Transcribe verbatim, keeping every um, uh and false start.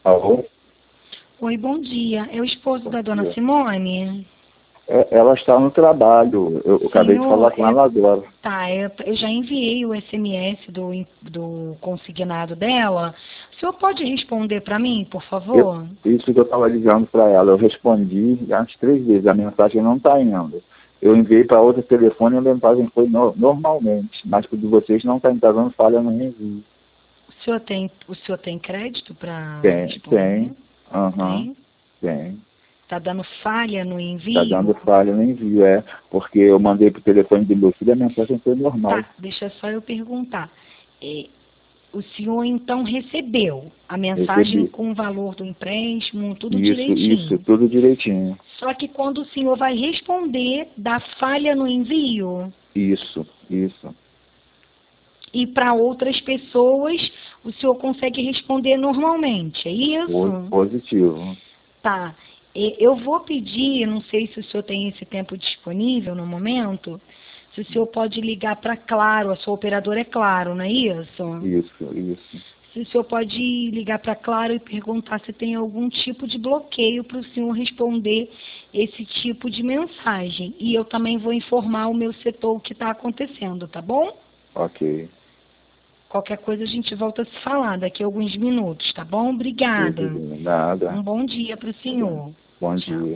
Alô? Oi, bom dia. É o esposo Bom da dona dia. Simone? É, ela está no trabalho. Eu, eu acabei de falar Senhor, com é- ela agora. tá, eu, eu já enviei o S M S do, in- do consignado dela. O senhor pode responder para mim, por Eu- favor? isso que eu estava ligando para ela. Eu respondi as três vezes. A mensagem não está indo. Eu enviei para outro telefone e a mensagem foi no- normalmente. Mas o de vocês não está dando falha no envio. O senhor tem, o senhor tem crédito para Tem, responder? tem. Aham, Tem? tem. Tá dando falha no Está dando envio? falha no envio, é. Porque eu mandei para o telefone do meu filho e a mensagem foi normal. Tá, deixa só eu perguntar. É, o senhor então recebeu a mensagem Recebi. com o valor do empréstimo, tudo Isso, isso, direitinho. tudo direitinho. Só que quando o senhor vai responder da falha no envio Isso, isso. e para outras pessoas, o senhor consegue responder normalmente, é Po- isso? Positivo. Tá. E- Eu vou pedir, não sei se o senhor tem esse tempo disponível no momento, se o senhor pode ligar para Claro, a sua operadora é Claro, não é isso? Isso, isso. Se o senhor pode ligar para Claro e perguntar se tem algum tipo de bloqueio para o senhor responder esse tipo de mensagem. E eu também vou informar o meu setor o que está acontecendo, tá bom? Ok. Qualquer coisa a gente volta a se falar daqui a alguns minutos, tá bom? Obrigada. Tudo bem. Nada. Um bom dia para o senhor. Bom Tchau. dia.